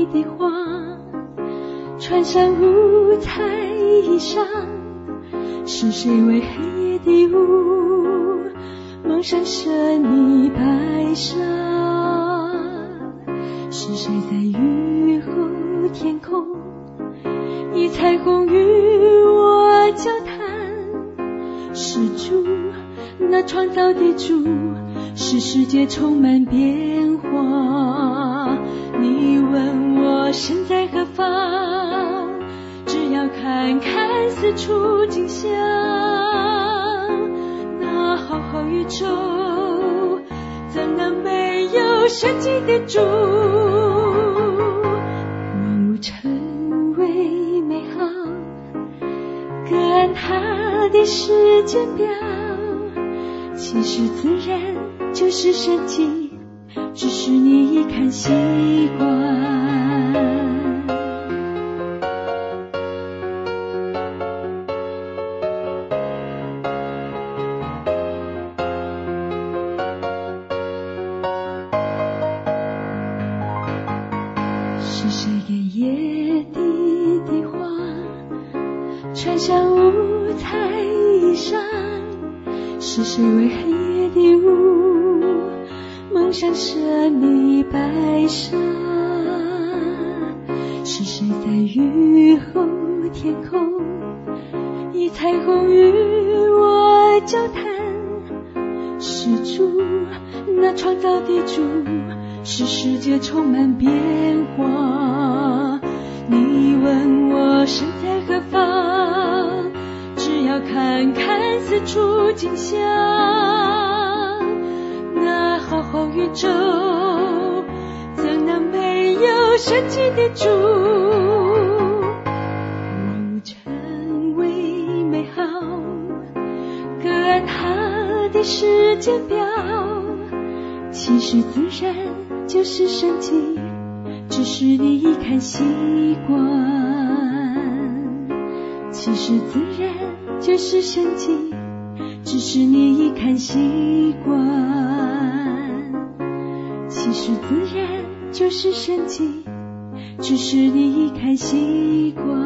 的花，穿上五彩衣裳，是谁为黑夜的雾蒙上神秘白纱？是谁在雨后天空以彩虹与我交谈？是主，那创造的主，使世界充满变化。你问我身在何方，只要看看四处景象，那浩浩宇宙怎能没有神迹的主？万物成为美好，各按他的时间表，其实自然就是神迹，只是你一看习惯。是谁给野地的花穿上五彩衣裳？是谁为黑夜的雾蒙上神秘白纱？是谁在雨后天空以彩虹与我交谈？是主，那创造的主，使世界充满变化。你问我身在何方，只要看看四处景象，那浩浩宇宙怎能没有神迹的主？万物成为美好，各按他的时间表，其实自然就是神迹，只是你一看习惯。其实自然就是神迹，只是你一看习惯。其实自然就是神迹，只是你一看习惯。